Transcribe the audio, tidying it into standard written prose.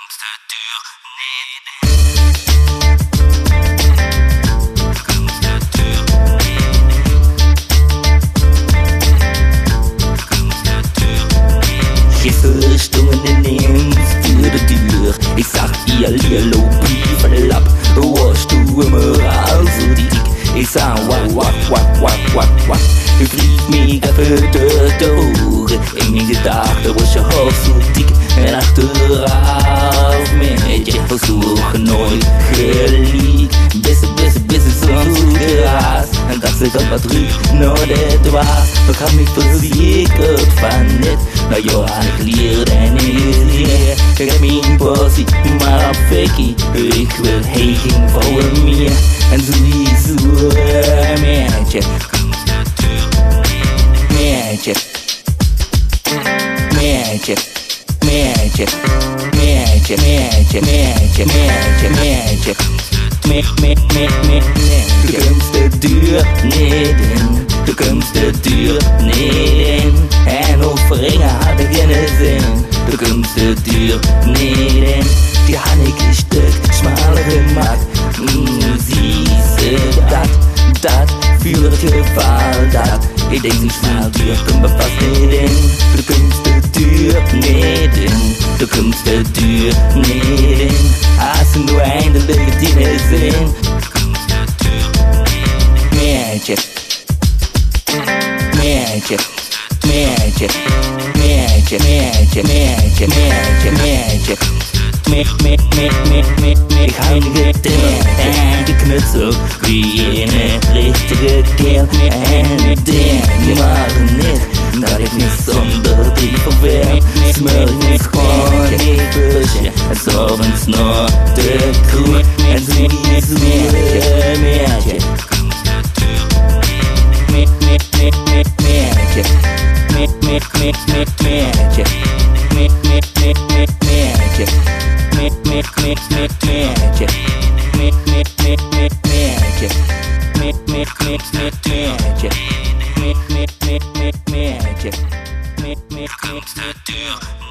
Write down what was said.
kommst der Tür nicht in. Gisteren Stunden nimmst für die Tür. Ich sag ihr Lilo, Briefel ab. Warst du immer so dick? Ich sag wack. Du fliegst mega für die Tore. In mir gedacht, du warst schon halb so dick. Nacht drauf, Mädchen, versuche neu geliegt. Bis so Gras. Und das ist aber drüben noch etwas. Ich hab mich versiegelt, fand nicht. Na ja, ich liere deine Seele. Ich hab mich in Posse, mal auf Feki. Ich will Haking vor mir. Und so wie so Mädchen. Du kommst der Tür nicht in. Du kommst der Tür nicht in. Ein Hofringer hat keine Sinn. Du kommst der Tür nicht in. Die Hannig gestückt, schmalere Markt. Siehste dat, für die Fall, dat. Ich denk, sie schmal, Tür kommt mir fast nicht in. Du kommst der Tür nicht in. Du kommst der Tür nicht in. Hast du nur eine legitime Sinn? Mädchen. Ich heilige Dinge, geknutzelt wie eine richtige Kerl. Die machen nicht, dass ich mich sonder die verwehr. Smör ich mich vor die Büsche, als ob uns nur der Kuh. Und sie ist Mädchen. Kommst der Tür